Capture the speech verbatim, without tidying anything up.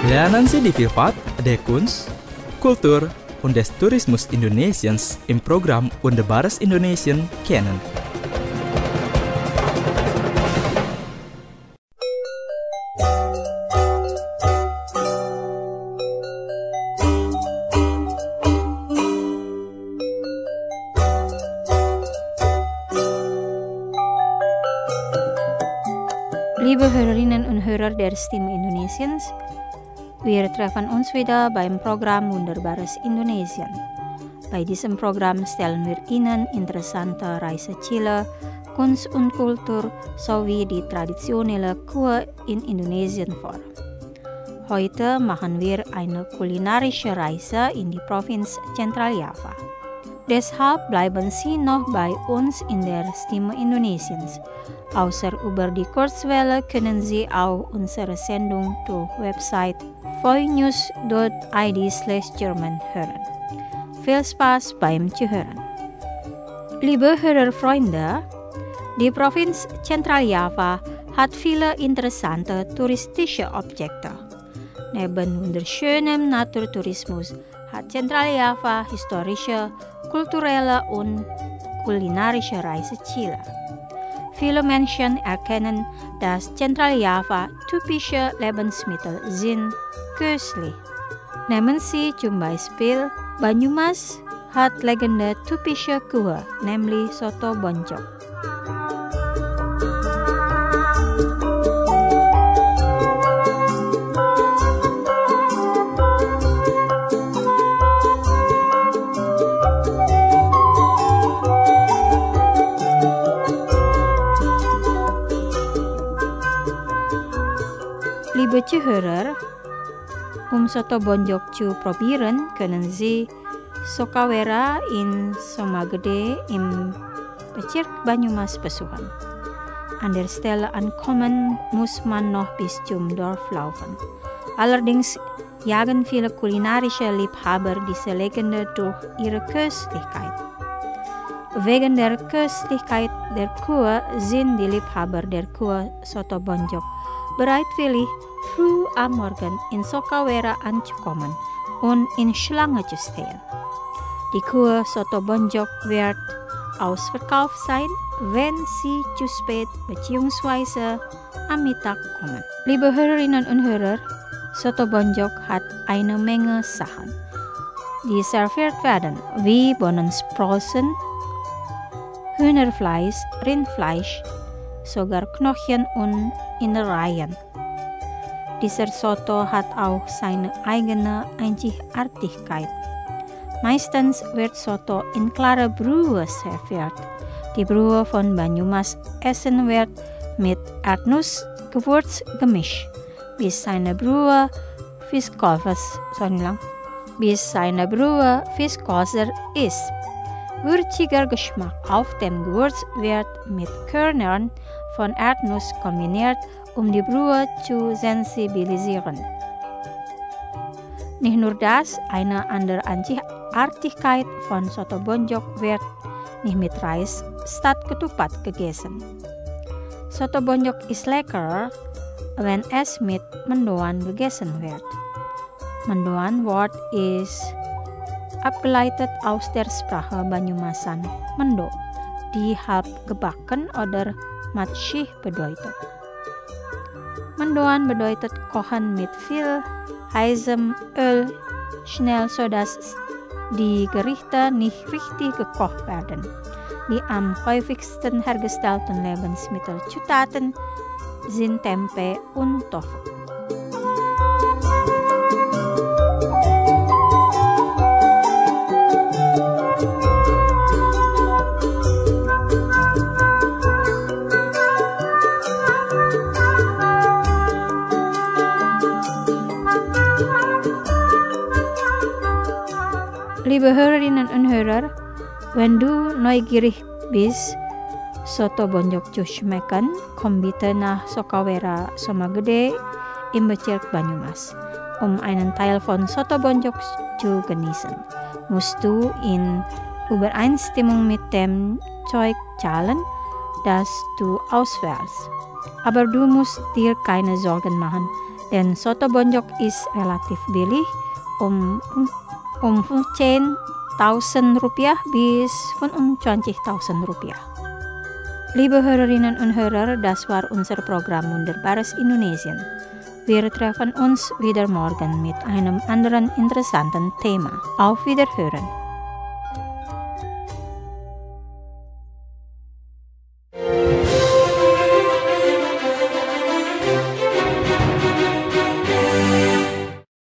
Lernen Sie die Vielfalt der Kunst, Kultur und des Tourismus Indonesiens im Programm Wunderbares Indonesien kennen. Liebe Hörerinnen und Hörer der Stimme Indonesiens, wir treffen uns wieder beim Programm Wunderbares Indonesien. Bei diesem Programm stellen wir Ihnen interessante Reiseziele, Kunst und Kultur sowie die traditionelle Kur in Indonesien vor. Heute machen wir eine kulinarische Reise in die Provinz Zentraljava. Deshalb bleiben Sie noch bei uns in der Stimme Indonesiens. Außer über die Kurzwelle können Sie auch unsere Sendung durch Website voinews dot i d slash German hören. Viel Spaß beim Zuhören. Liebe Hörerfreunde, die Provinz Zentraljava hat viele interessante touristische Objekte. Neben wunderschönem Naturtourismus hat Zentraljava historische, kulturelle und kulinarische Reiseziele. Viele Menschen erkennen, dass Zentraljava typische Lebensmittel sind köstlich. Nehmen Sie zum Beispiel Banyumas hat legende typische Kue, nämlich Soto Bonjok. Liebe Zuhörer, um Soto Bonjok zu probieren, können Sie Sokawera in Somagede im Bezirk Banyumas besuchen. An der Stelle ankommen muss man noch bis zum Dorf laufen. Allerdings jagen viele kulinarische Liebhaber diese Legende durch ihre Köstlichkeit. Wegen der Köstlichkeit der Kue sind die Liebhaber der Kue Soto Bonjok bereitwillig früh am Morgen in Sokawera anzukommen und in Schlange zu stehen. Die Kue Soto Bonjok wird ausverkauft sein, wenn Sie zu spät bzw. am Mittag kommen. Liebe Hörerinnen und Hörer, Soto Bonjok hat eine Menge Sachen, die serviert werden, wie Bohnensprossen, Hühnerfleisch, Rindfleisch, sogar Knochen und Innereien. Dieser Soto hat auch seine eigene Einzigartigkeit. Meistens wird Soto in klarer Brühe serviert. Die Brühe von Banyumas Essen wird mit Erdnussgewürz gemischt, bis seine Brühe viskoses, bis seine Brühe viskoser ist. Würziger Geschmack auf dem Gewürz wird mit Körnern von Erdnuss kombiniert, um die Brühe zu sensibilisieren. Nicht nur das, eine andere Einzigartigkeit von Soto Bonjok wird nicht mit Reis statt Ketupat gegessen. Soto Bonjok ist lecker, wenn es mit Mendoan gegessen wird. Mendoan-Wort ist abgeleitet aus der Sprache Banyumasan, Mendo, die halb gebacken oder matschig bedeutet. Mendoan bedeutet kochen mit viel heißem Öl, schnell, sodass die Gerichte nicht richtig gekocht werden. Die am häufigsten hergestellten Lebensmittelzutaten sind Tempe und Tofu. Liebe Hörerinnen und Hörer, wenn du neugierig bist, Soto Bonjok zu schmecken, komm bitte nach Sokawera Somagede im Bezirk Banyumas. Um einen Teil von Soto Bonjok zu genießen, musst du in Übereinstimmung mit dem Zeug zahlen, das du auswählst. Aber du musst dir keine Sorgen machen, Den soto bonjok is relatif billig, om om fifteen thousand rupiah bis vijfentwintig thousand rupiah. Liebe Hörerinnen und Hörer, das war unser Programm Wunderbares Indonesien. Wir treffen uns wieder morgen mit einem anderen interessanten Thema. Auf Wiederhören!